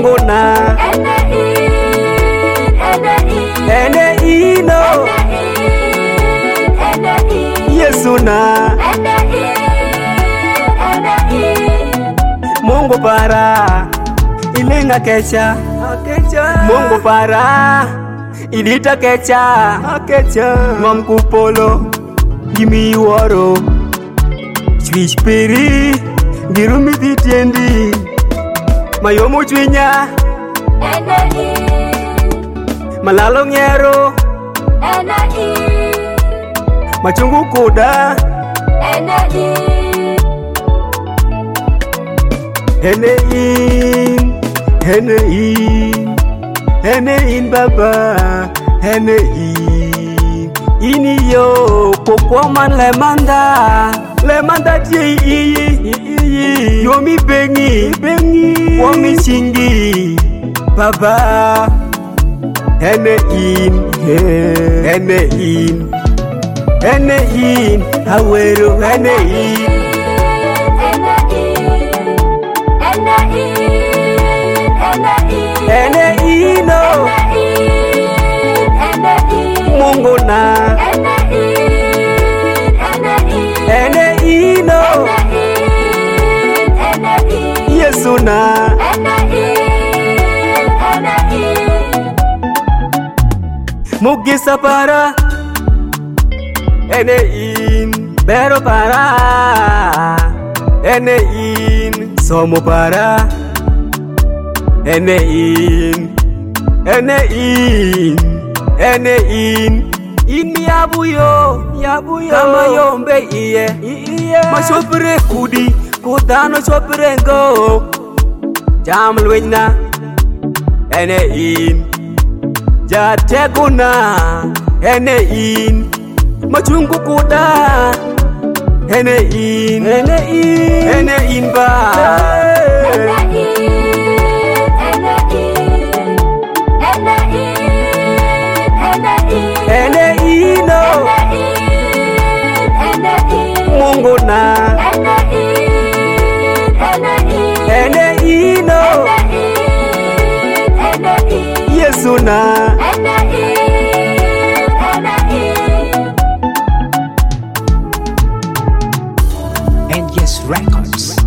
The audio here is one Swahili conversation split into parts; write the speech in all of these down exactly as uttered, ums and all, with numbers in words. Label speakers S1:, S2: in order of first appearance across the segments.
S1: Mungu na
S2: ene in, ene in,
S1: ene ino
S2: ene in,
S1: Yesu na
S2: ene in, ene in.
S1: Mungu para ilinga kecha Mungu para ilita kecha Ngom kupolo gimi woro Chwich piri girumi ditiendi Mayomu chwinya
S2: ene in,
S1: malalo ngero
S2: ene in,
S1: machungu kuda
S2: ene in,
S1: ene in ene in ene in baba ene in ini yo pokwaman lemanda lemanda tie iyi yomi bengi bengi womi singi baba ene in ene in ene in awero ene in
S2: ene in, ene in, ene in,
S1: ene ino
S2: ene in, ene in,
S1: Mungu na
S2: ene in, ene in,
S1: ene ino
S2: ene in, ene in,
S1: Yesu na
S2: ene in, ene in.
S1: Mugisa para ene in bero para ene in somo para ene in ene in ene in ini yabuyo yabuyo kama yombe iye iye mashopre kudi kudano chopre ngo jam lwenya ene in jateguna ene in machungu kuda ene in ene in ene in ba
S2: Ene in, ene in, ene in, ene in,
S1: ene ino
S2: ene in, ene in,
S1: Mungu na
S2: ene in, ene in,
S1: ene ino
S2: ene in, ene in,
S1: Yesu na
S2: ene in, ene in.
S3: And Yes Records.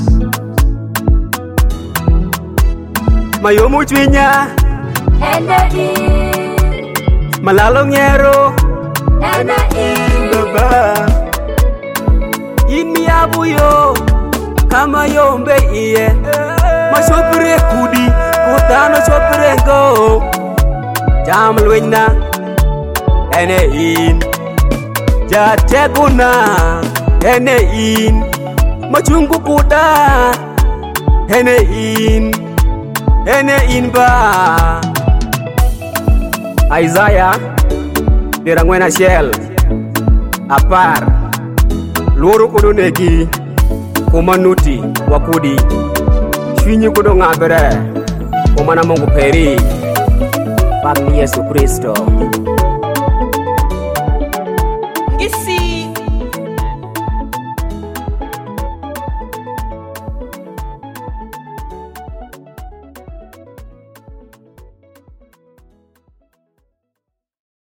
S1: mayomu chwinya
S2: Ene in,
S1: malalo ngero
S2: ene in,
S1: baba ini yabuyo kama yombe iye mashopre kudi kudano chopre ngo jam lwenya ene in jateguna ene in machungu kuda ene in ene in ba Isaiah derangwena shell apar loro kodo negi kumanuti wakudi chwinyi kodo ngabere kumana Mungu peri Bang Yesu Kristo.